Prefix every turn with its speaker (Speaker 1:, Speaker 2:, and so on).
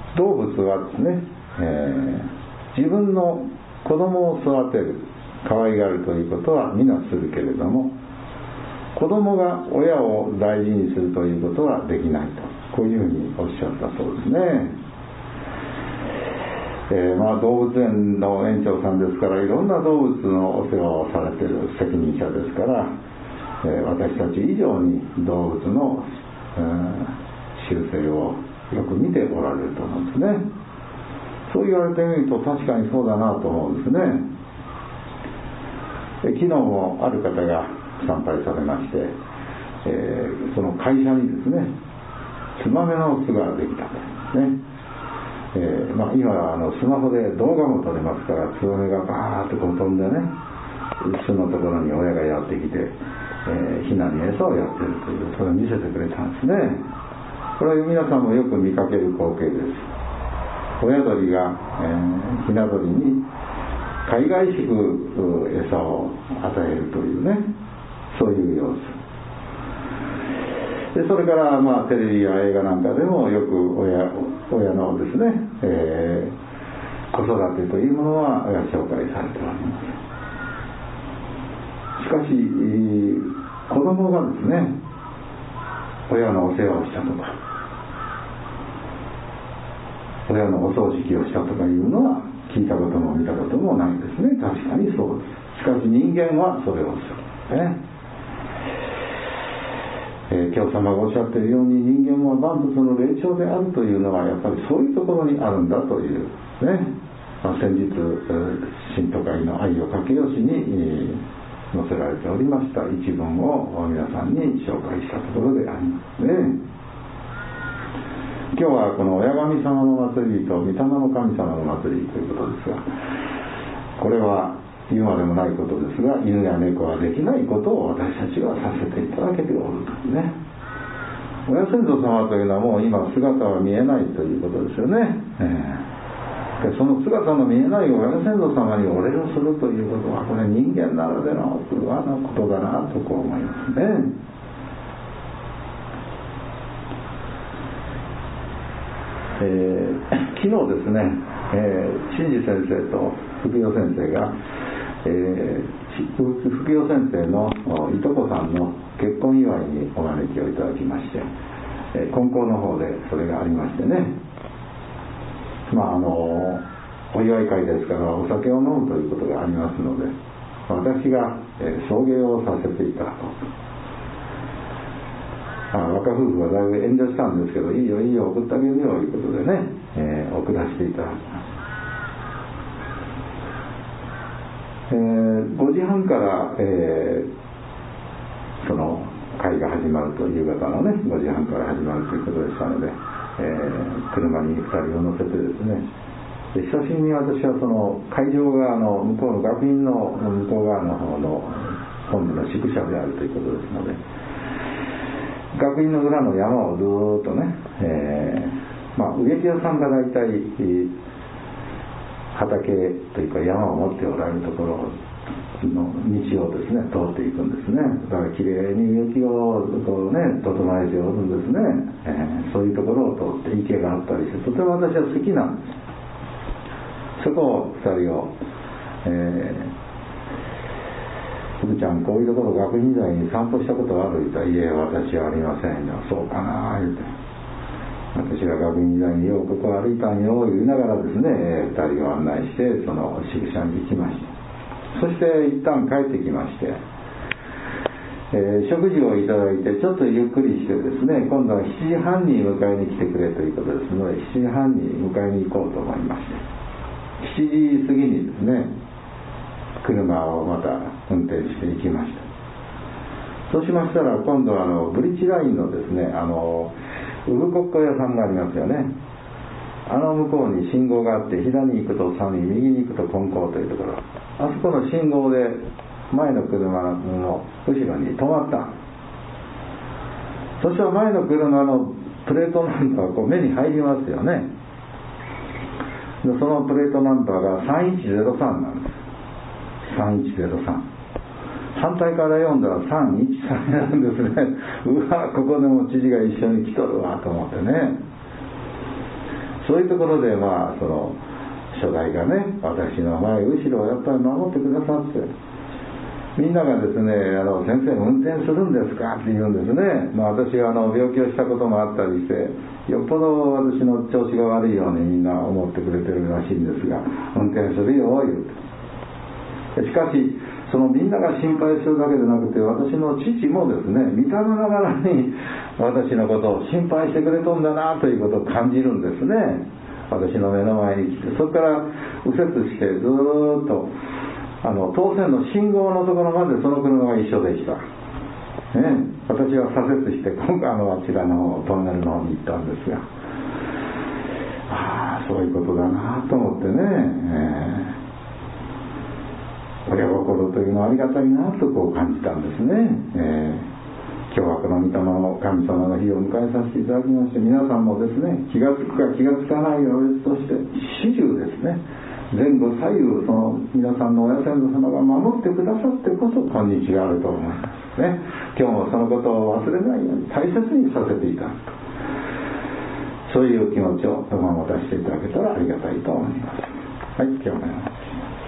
Speaker 1: 動物はですね、自分の子供を育てる、可愛がるということは皆するけれども、子供が親を大事にするということはできないと、こういうふうにおっしゃったそうですね。動物園の園長さんですから、いろんな動物のお世話をされている責任者ですから、私たち以上に動物の、習性をよく見ておられると思うんですね。そう言われてみると確かにそうだなと思うんですね。昨日もある方が参拝されまして、その会社にですね、ツバメの巣ができたんですね。今スマホで動画も撮れますから、ツバメがバーッとこう飛んでね、巣のところに親がやってきて、ヒナに餌をやっているという、それを見せてくれたんですね。これは皆さんもよく見かける光景です。親鳥が、ヒナ鳥に海外しく餌を与えるというね、そういう様子で、それからテレビや映画なんかでもよく親のですね、子育てというものは紹介されております。しかし子供がですね、親のお世話をしたとか、親のお葬式をしたとかいうのは聞いたことも見たこともないですね。確かにそうです。しかし人間はそれをするね。教様がおっしゃっているように、人間は万物の霊長であるというのはやっぱりそういうところにあるんだというね、先日信徒会の愛をかけよしに載せられておりました一文を皆さんに紹介したところでありますね。今日はこの親神様の祭りと御霊の神様の祭りということですが、これは言うまでもないことですが、犬や猫はできないことを私たちはさせていただけておるというね。親先祖様というのはもう今姿は見えないということですよね。その姿の見えない親先祖様にお礼をするということは、これ人間ならでの和のことだなとこう思いますね。昨日ですね、新次先生と福代先生が、福代先生のいとこさんの結婚祝いにお招きをいただきまして、金光の方でそれがありましてね、お祝い会ですからお酒を飲むということがありますので、私が送迎をさせていただこうと。若夫婦はだいぶ遠慮したんですけど、いいよいいよ送ってあげるよということでね、送らせていただきます。5時半から、その会が始まると、夕方のね5時半から始まるということでしたので、車に2人を乗せてですね、で久しぶりに私はその会場側の向こうの学院の向こう側の方の本部の宿舎であるということですので、学院の裏の山をずーっとね、植木屋さんが大体畑というか山を持っておられるところの道をですね通っていくんですね。だからきれいに植木をこうね整えておるんですね。そういうところを通って池があったりして、とても私は好きなんです。そこを2人を、福ちゃんこういうところ学院時代に散歩したことある？言ったら、いえ私はありませんよ。そうかな言うて、私が学院時代にようここ歩いたんよ言いながらですね、2人を案内してその宿舎に行きました。そして一旦帰ってきまして、食事をいただいてちょっとゆっくりしてですね、今度は7時半に迎えに来てくれということですので、7時半に迎えに行こうと思いまして、7時過ぎにですね車をまた運転して行きました。そうしましたら、今度はブリッジラインのですね、産骨董屋さんがありますよね。向こうに信号があって、左に行くとサミ、右に行くと金光というところ、あそこの信号で前の車の後ろに止まった。そしたら前の車のプレートナンバーがこう目に入りますよね。でそのプレートナンバーが3103なんです。3103。反対から読んだら313なんですね。うわ、ここでも知事が一緒に来とるわと思ってね。 そういうところでその初代がね、私の前後ろをやっぱり守ってくださって、みんながですね、先生運転するんですかって言うんですね。私が病気をしたこともあったりして、よっぽど私の調子が悪いようにみんな思ってくれてるらしいんですが、運転するよ言うて。しかしそのみんなが心配するだけでなくて、私の父もですね、見た目ながらに私のことを心配してくれとんだなということを感じるんですね。私の目の前に来て、そこから右折してずーっと当選の信号のところまでその車が一緒でした、ね、私は左折して今回あちらのトンネルの方に行ったんですが、そういうことだなと思ってね、親心というのはありがたいなとこう感じたんですね。今日はこの御霊の神様の日を迎えさせていただきまして、皆さんもですね、気がつくか気がつかないかは別として始終ですね、前後左右その皆さんの親先祖様が守ってくださってこそ今日があると思いますね。今日もそのことを忘れないように大切にさせていただくと、そういう気持ちを持たせていただけたらありがたいと思います。はい、今日も